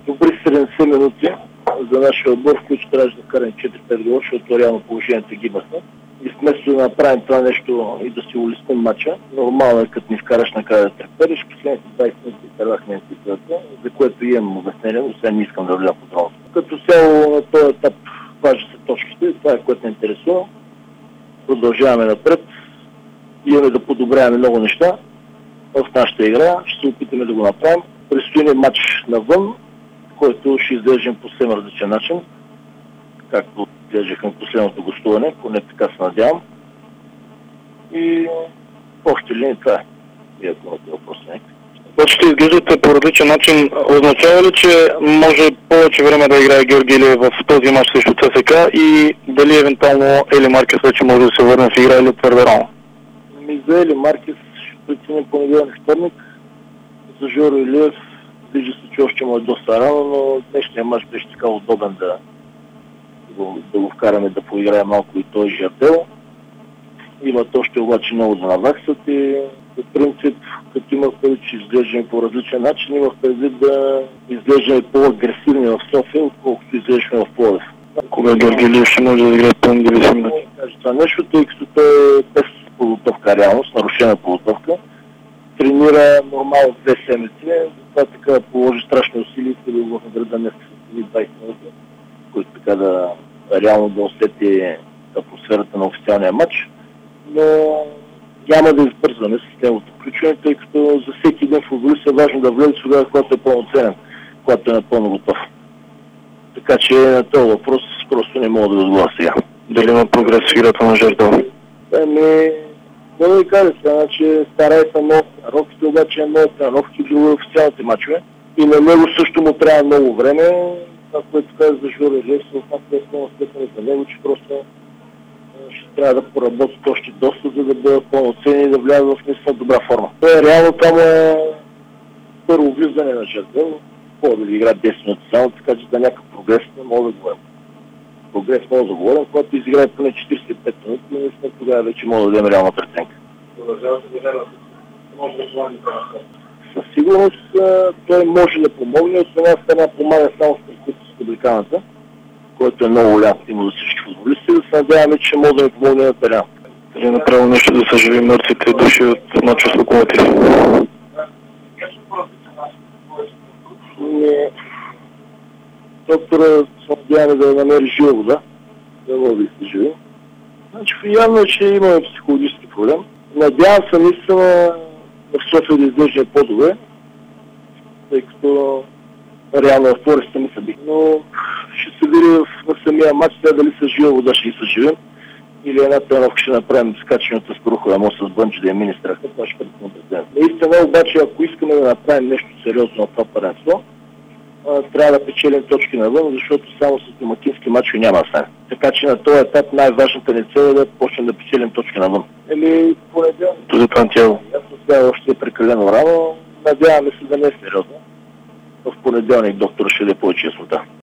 добри 70 минути за нашия отбор, в които трябваше да вкараме 4-5 гола, защото реално положението гибаха. И вместо да направим това нещо и да си улесним матча, нормално е като ни вкараш накрая да трепериш, последните 20 минути изтървахме институцията, за което имам обяснение, но сега не искам да вляза подробно. Като цяло на този етап важни са точките, това е което ме интересува. Продължаваме напред, имаме да подобряваме много неща в нашата игра, ще се опитаме да го направим. Предстои ни матч навън, който ще изглеждам по съвсем различен начин, както изглеждахме последното гостуване, поне така се надявам. И в общи линии това е. И ако имате въпрос някакъв. Това ще изглеждате по различен начин. Означава ли, че може повече време да играе Георги Илиев в този матч срещу ЦСК и дали евентуално Ели Маркес вече може да се върне в игра или твърде рано? За Ели Маркес ще преценим понеделник вторник. За Жоро Илиев вижда се, че още му е доста рано, но днешния матч беше така удобен да го вкараме да поиграе малко и той Жардел. Имат още обаче много да наваксат и по принцип, като имах предвид, че изглеждаме по различен начин, имах предвид да изглеждаме по-агресивни в София, отколкото изглеждаме в Пловдив. Кога Георги Илиев ще може да играе пълни 90 минути? Това нещо, тъй като той е без подготовка реално, с нарушена подготовка. Тренира нормално 2 седмици, затова така положи страшни усилия и да го награда днес с 20 минути, които така да реално да усети атмосферата на официалния матч. Но няма да избързваме с неговото включване, тъй като за всеки един футболист е важно да влезе тогава, когато е пълноценен, когато е напълно готов. Така че на този въпрос просто не мога да отговоря сега. Дали има прогрес в играта на Жардел? Да ви кажа, значи старай са много тренировките, обаче е много тренировки в официалните матчове. И на него също му трябва много време. Това, което каза за Жоро Илиев, се отнася много степени за него, че просто ще трябва да поработят още доста, за да бъдат пълноценни и да влязат в наистина добра форма. Това реално там е първо виждане на Жардел. Мога да ги игра 10 минути само, така че за някакъв прогрес не мога да говорим. Прогрес мога да говорим, когато изиграе поне 45 минути, но наистина тогава вече мога да дадем реална преценка. Със сигурност той може да помогне, от една страна помага само с публиканата, който е много голям стимул за всички футболисти, да се надяваме, че може да ни помогне на терена. Дали направо нещо да съживи мъртвите души от мача с Локомотив? Доктора се надяваме да намери жива вода, да може да се живи. Значи явно е, че имаме психологически проблем. Надявам се наистина в София да изглежда по-добре, тъй като реално в Фореста ми са бих. Но ще се види на самия матч, сега дали са жива вода ще ги съживим. Или една тренировка ще направим скачане от Аспарухова мост с Бънче да я мини страха, това ще предпълно президент. Наистина обаче, ако искаме да направим нещо сериозно на това паренство, трябва да печелим точки навън, защото само с домакински матчове няма да стане. Така че на този етап най-важната ни цел е да почнем да печелим точки навън. Или понеделник. Ясно сега още е прекалено рано, надяваме се да не е сериозно. В понеделник доктор ще даде повече яснота.